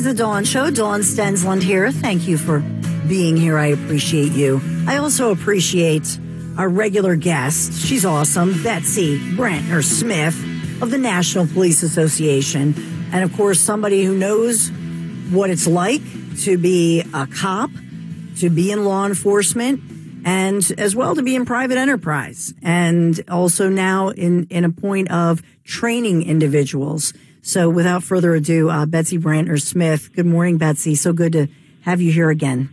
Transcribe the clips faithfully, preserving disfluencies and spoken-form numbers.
is the Dawn Show. Dawn Stensland here. Thank you for being here. I appreciate you. I also appreciate our regular guest. She's awesome. Betsy Brentner Smith of the National Police Association. And, of course, somebody who knows what it's like to be a cop, to be in law enforcement, and as well to be in private enterprise. And also now in, in a point of training individuals. So without further ado, uh, Betsy Brentner Smith. Good morning, Betsy. So good to have you here again.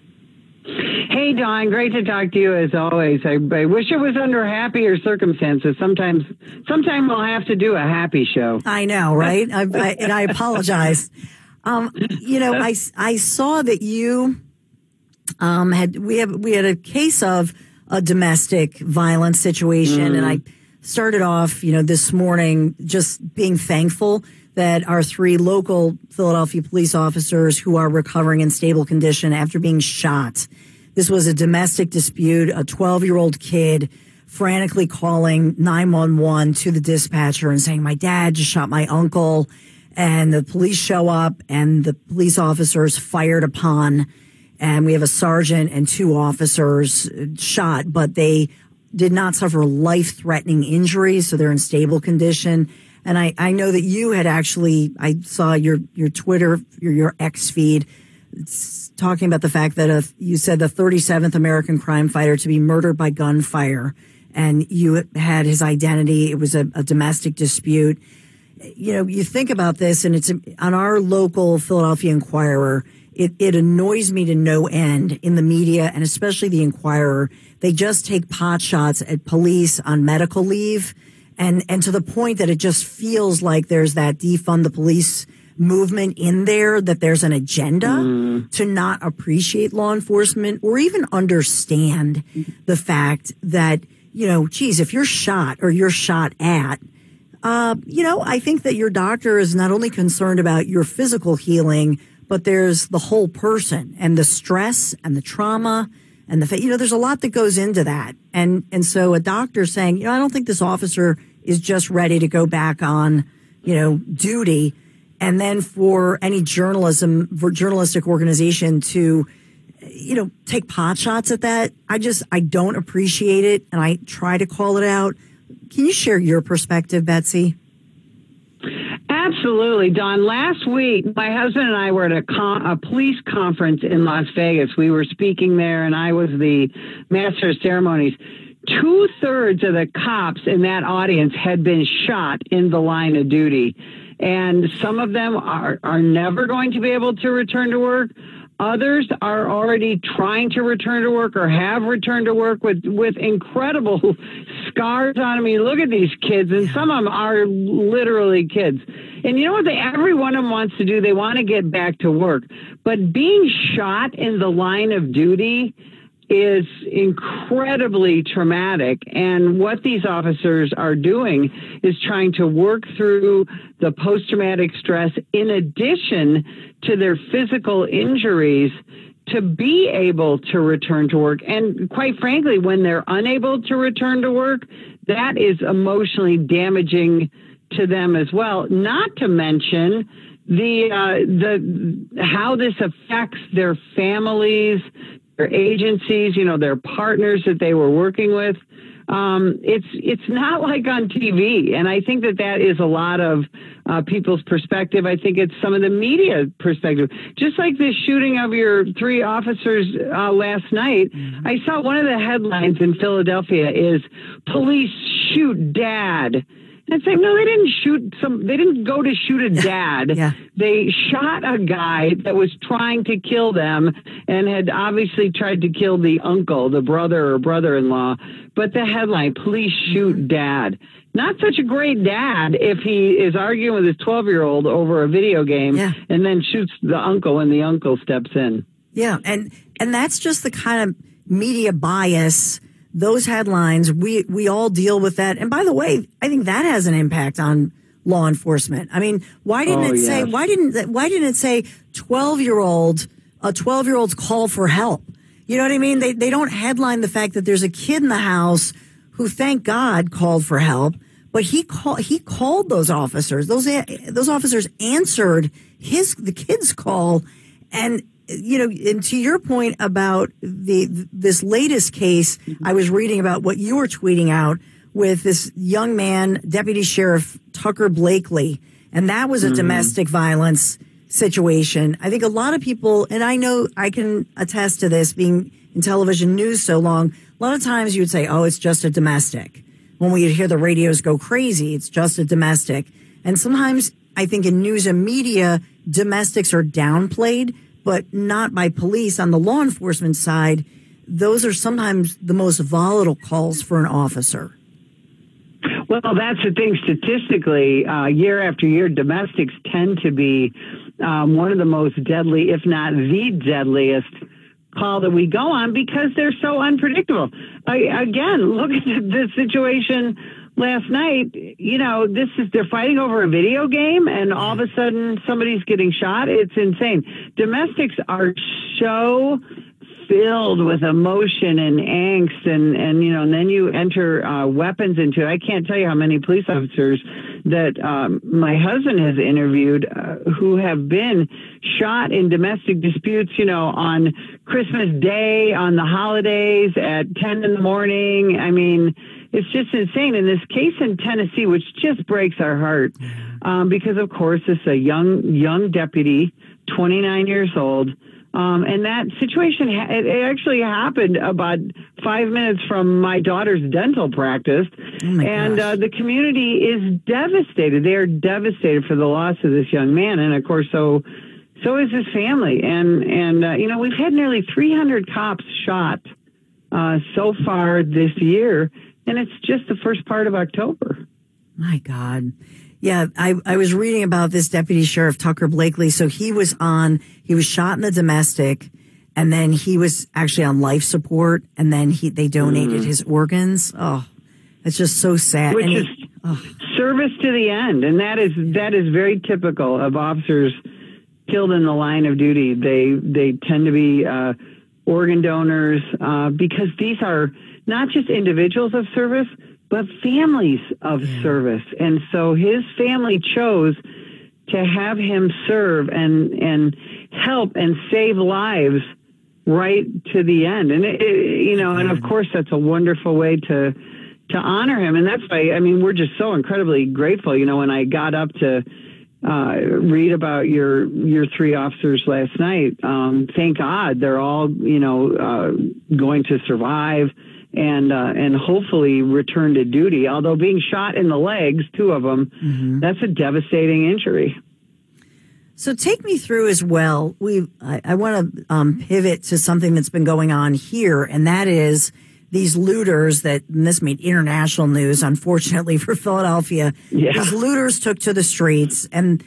Hey, Dawn. Great to talk to you as always. I, I wish it was under happier circumstances. Sometimes, sometime we'll have to do a happy show. I know, right? I, I, and I apologize. Um, you know, I, I saw that you um, had we have we had a case of a domestic violence situation, mm. and I started off, you know, this morning just being thankful that our three local Philadelphia police officers who are recovering in stable condition after being shot. This was a domestic dispute, a twelve-year-old kid frantically calling nine one one to the dispatcher and saying, my dad just shot my uncle. And the police show up and the police officers fired upon. And we have a sergeant and two officers shot, but they did not suffer life-threatening injuries, so they're in stable condition. And I, I know that you had actually, I saw your, your Twitter, your, your X feed, talking about the fact that a, you said the thirty-seventh American crime fighter to be murdered by gunfire, and you had his identity. It was a, a domestic dispute. You know, you think about this, and it's on our local Philadelphia Inquirer. It, it annoys me to no end in the media, and especially the Inquirer. They just take pot shots at police on medical leave, and, and to the point that it just feels like there's that defund the police movement in there, that there's an agenda mm. to not appreciate law enforcement or even understand the fact that, you know, geez, if you're shot or you're shot at, uh, you know, I think that your doctor is not only concerned about your physical healing, but there's the whole person and the stress and the trauma and the, you know, there's a lot that goes into that. And, and so a doctor saying, you know, I don't think this officer is just ready to go back on, you know, duty. And then for any journalism, for journalistic organization to, you know, take pot shots at that, I just, I don't appreciate it. And I try to call it out. Can you share your perspective, Betsy? Absolutely, Don. Last week, my husband and I were at a, con- a police conference in Las Vegas. We were speaking there, and I was the master of ceremonies. Two-thirds of the cops in that audience had been shot in the line of duty, and some of them are, are never going to be able to return to work. Others are already trying to return to work or have returned to work with, with incredible scars on them. I mean, look at these kids, and some of them are literally kids. And you know what they, every one of them wants to do? They want to get back to work. But being shot in the line of duty is incredibly traumatic. And what these officers are doing is trying to work through the post-traumatic stress in addition to their physical injuries to be able to return to work. And quite frankly, when they're unable to return to work, that is emotionally damaging to them as well. Not to mention the uh, the how this affects their families, their agencies, you know, their partners that they were working with. Um, it's it's not like on T V, and I think that that is a lot of uh, people's perspective. I think it's some of the media perspective. Just like the shooting of your three officers uh, last night, mm-hmm. I saw one of the headlines in Philadelphia is "Police Shoot Dad." It's like, no, they didn't shoot some, they didn't go to shoot a dad. Yeah. They shot a guy that was trying to kill them and had obviously tried to kill the uncle, the brother or brother-in-law. But the headline, police shoot dad. Not such a great dad if he is arguing with his twelve-year-old over a video game yeah. and then shoots the uncle when the uncle steps in. Yeah, and, and that's just the kind of media bias. Those headlines, we, we all deal with that. And by the way, I think that has an impact on law enforcement. I mean, why didn't oh, it say, yes. why didn't, why didn't it say twelve year old, a twelve year old's call for help? You know what I mean? They, they don't headline the fact that there's a kid in the house who, thank God, called for help. But but he called, he called those officers. Those, those officers answered his, the kid's call. And, you know, and to your point about the, this latest case, I was reading about what you were tweeting out with this young man, Deputy Sheriff Tucker Blakely. And that was a mm-hmm. domestic violence situation. I think a lot of people, and I know I can attest to this being in television news so long, a lot of times you would say, oh, it's just a domestic. When we hear the radios go crazy, it's just a domestic. And sometimes I think in news and media, domestics are downplayed, but not by police. On the law enforcement side, those are sometimes the most volatile calls for an officer. Well, that's the thing. Statistically, uh, year after year, domestics tend to be um, one of the most deadly, if not the deadliest call that we go on because they're so unpredictable. I, again, look at the situation last night. You know, this is, they're fighting over a video game and all of a sudden somebody's getting shot. It's insane. Domestics are so filled with emotion and angst and, and, you know, and then you enter uh, weapons into it. I can't tell you how many police officers that um, my husband has interviewed uh, who have been shot in domestic disputes, you know, on Christmas Day, on the holidays, at ten in the morning. I mean, it's just insane. In this case in Tennessee, which just breaks our heart, um, because, of course, it's a young, young deputy, twenty-nine years old. Um, and that situation, it actually happened about five minutes from my daughter's dental practice. Oh my and uh, the community is devastated. They are devastated for the loss of this young man. And, of course, so so is his family. And, and uh, you know, we've had nearly three hundred cops shot uh, so far this year. And it's just the first part of October. My God. Yeah, I, I was reading about this Deputy Sheriff Tucker Blakely. So he was on, he was shot in the domestic, and then he was actually on life support, and then he they donated mm. his organs. Oh, it's just so sad. Which and is he, oh. service to the end, and that is that is very typical of officers killed in the line of duty. They they tend to be uh, organ donors uh, because these are not just individuals of service, but families of yeah. service. And so his family chose to have him serve and and help and save lives right to the end. And, it, it, you know, and of course, that's a wonderful way to to honor him. And that's why, I mean, we're just so incredibly grateful. You know, when I got up to uh, read about your your three officers last night, um, thank God they're all, you know, uh, going to survive and uh, and hopefully return to duty. Although being shot in the legs, two of them, mm-hmm. that's a devastating injury. So take me through as well. We I, I want to um, pivot to something that's been going on here, and that is these looters that, and this made international news, unfortunately for Philadelphia. Yeah. These looters took to the streets, and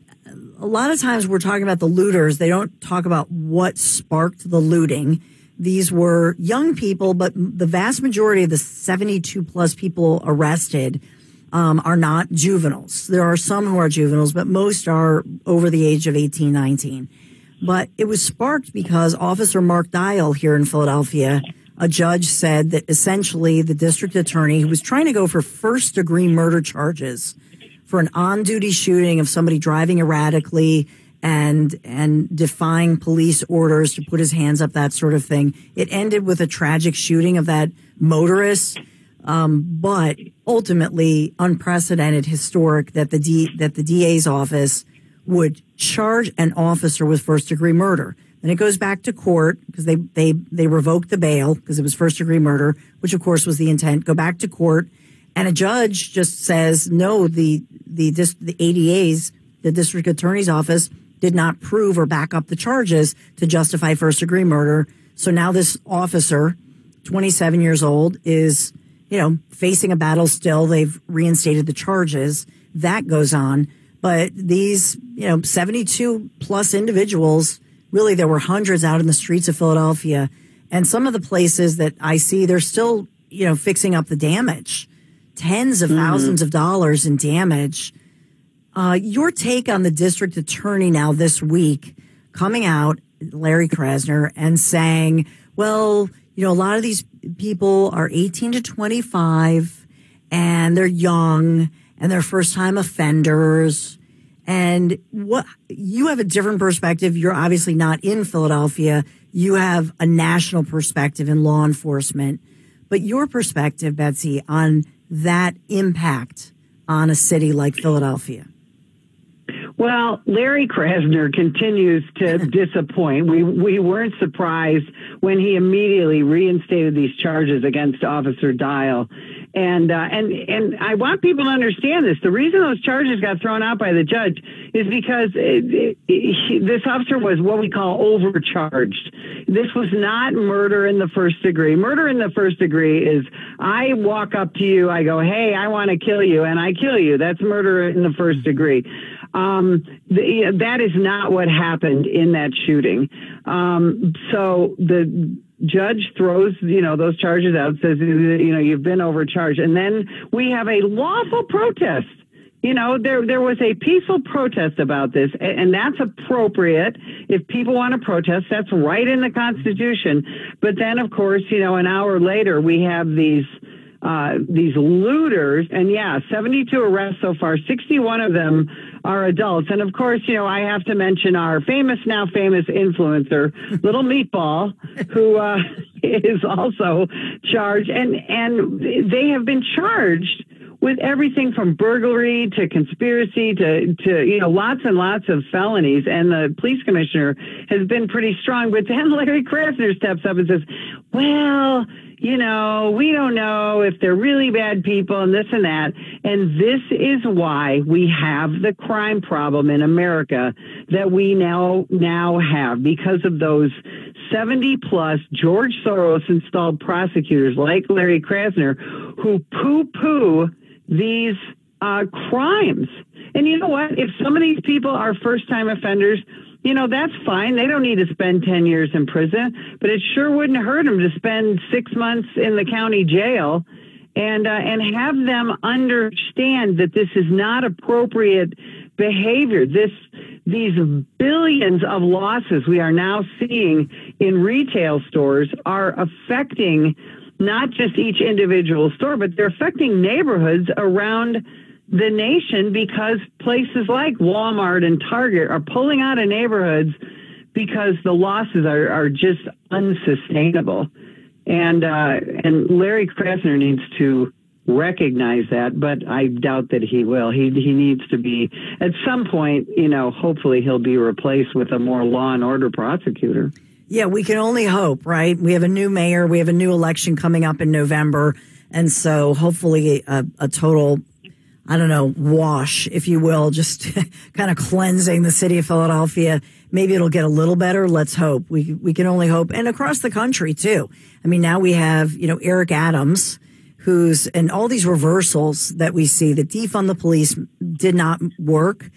a lot of times we're talking about the looters. They don't talk about what sparked the looting. These were young people, but the vast majority of the seventy-two plus people arrested um, are not juveniles. There are some who are juveniles, but most are over the age of eighteen, nineteen. But it was sparked because Officer Mark Dial here in Philadelphia, a judge said that essentially the district attorney, who was trying to go for first degree murder charges for an on-duty shooting of somebody driving erratically and and defying police orders to put his hands up, that sort of thing. It ended with a tragic shooting of that motorist, um, but ultimately unprecedented, historic that the D, that the D A's office would charge an officer with first-degree murder. Then it goes back to court because they they they revoked the bail because it was first-degree murder, which of course was the intent. Go back to court, and a judge just says no. The the the A D A's, the district attorney's office, did not prove or back up the charges to justify first-degree murder. So now this officer, twenty-seven years old, is, you know, facing a battle still. They've reinstated the charges. That goes on. But these, you know, seventy-two plus individuals, really there were hundreds out in the streets of Philadelphia. And some of the places that I see, they're still, you know, fixing up the damage. Tens of mm-hmm. thousands of dollars in damage. Uh, your take on the district attorney now this week coming out, Larry Krasner, and saying, well, you know, a lot of these people are eighteen to twenty-five and they're young and they're first time offenders. And what you have a different perspective. You're obviously not in Philadelphia. You have a national perspective in law enforcement. But your perspective, Betsy, on that impact on a city like Philadelphia. Well, Larry Krasner continues to disappoint. We we weren't surprised when he immediately reinstated these charges against Officer Dial. And, uh, and, and I want people to understand this. The reason those charges got thrown out by the judge is because it, it, it, this officer was what we call overcharged. This was not murder in the first degree. Murder in the first degree is I walk up to you, I go, hey, I want to kill you, and I kill you. That's murder in the first degree. Um, the, that is not what happened in that shooting. Um, so the judge throws, you know, those charges out, says, you know, you've been overcharged. And then we have a lawful protest. You know, there there was a peaceful protest about this, and that's appropriate. If people want to protest, that's right in the Constitution. But then, of course, you know, an hour later, we have these uh, these looters, and yeah, seventy-two arrests so far, sixty-one of them are adults. And of course, you know, I have to mention our famous, now famous influencer, Little Meatball, who uh, is also charged. And, and they have been charged with everything from burglary to conspiracy to, to, you know, lots and lots of felonies. And the police commissioner has been pretty strong. But then Larry Krasner steps up and says, well, you know, we don't know if they're really bad people and this and that. And this is why we have the crime problem in America that we now now have, because of those seventy plus George Soros installed prosecutors like Larry Krasner who poo-poo these uh, crimes. And you know what? If some of these people are first-time offenders, you know, that's fine. They don't need to spend ten years in prison, but it sure wouldn't hurt them to spend six months in the county jail and uh, and have them understand that this is not appropriate behavior. This these billions of losses we are now seeing in retail stores are affecting not just each individual store, but they're affecting neighborhoods around the nation, because places like Walmart and Target are pulling out of neighborhoods because the losses are, are just unsustainable. And uh, and Larry Krasner needs to recognize that, but I doubt that he will. He he needs to be, at some point, you know, hopefully he'll be replaced with a more law and order prosecutor. Yeah, we can only hope, right? We have a new mayor. We have a new election coming up in November. And so hopefully a, a total, I don't know, wash, if you will, just kind of cleansing the city of Philadelphia. Maybe it'll get a little better. Let's hope. We we can only hope. And across the country, too. I mean, now we have, you know, Eric Adams, who's, and all these reversals that we see, the defund the police did not work,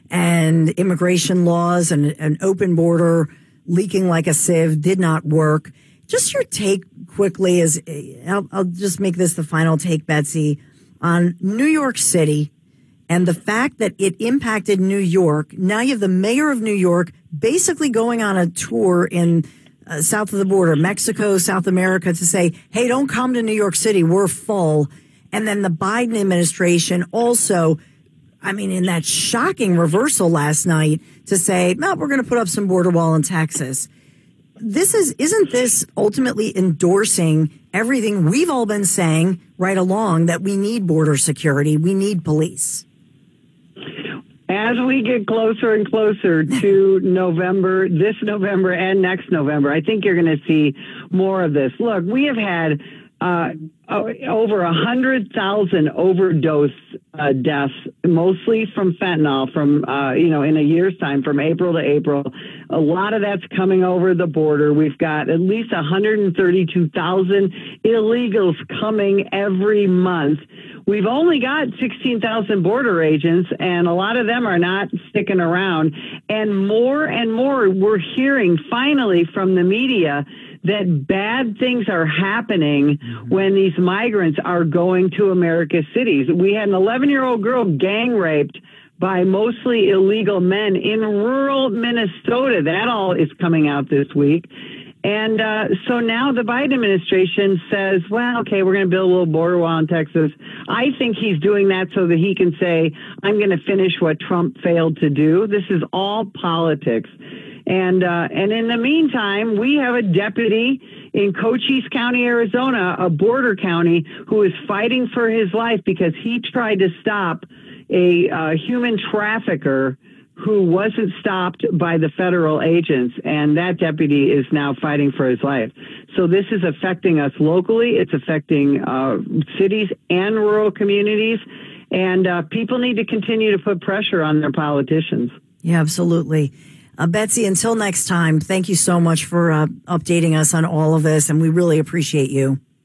and immigration laws and an open border leaking like a sieve did not work. Just your take quickly is, I'll, I'll just make this the final take, Betsy, on New York City and the fact that it impacted New York. Now you have the mayor of New York basically going on a tour in uh, south of the border, Mexico, South America, to say, hey, don't come to New York City, we're full. And then the Biden administration also, I mean, in that shocking reversal last night to say, no, we're going to put up some border wall in Texas. This is, isn't this ultimately endorsing everything we've all been saying right along, that we need border security, we need police? As we get closer and closer to November, this November and next November, I think you're going to see more of this. Look, we have had uh, over one hundred thousand overdose uh, deaths, mostly from fentanyl, from, uh, you know, in a year's time, from April to April. A lot of that's coming over the border. We've got at least one hundred thirty-two thousand illegals coming every month. We've only got sixteen thousand border agents, and a lot of them are not sticking around. And more and more, we're hearing finally from the media that bad things are happening mm-hmm. when these migrants are going to America's cities. We had an eleven-year-old girl gang raped by mostly illegal men in rural Minnesota. That all is coming out this week. And uh, so now the Biden administration says, well, okay, we're going to build a little border wall in Texas. I think he's doing that so that he can say, I'm going to finish what Trump failed to do. This is all politics. And uh, and in the meantime, we have a deputy in Cochise County, Arizona, a border county, who is fighting for his life because he tried to stop a uh, human trafficker who wasn't stopped by the federal agents, and that deputy is now fighting for his life. So this is affecting us locally. It's affecting uh, cities and rural communities, and uh, people need to continue to put pressure on their politicians. Yeah, absolutely. Uh, Betsy, until next time, thank you so much for uh, updating us on all of this, and we really appreciate you.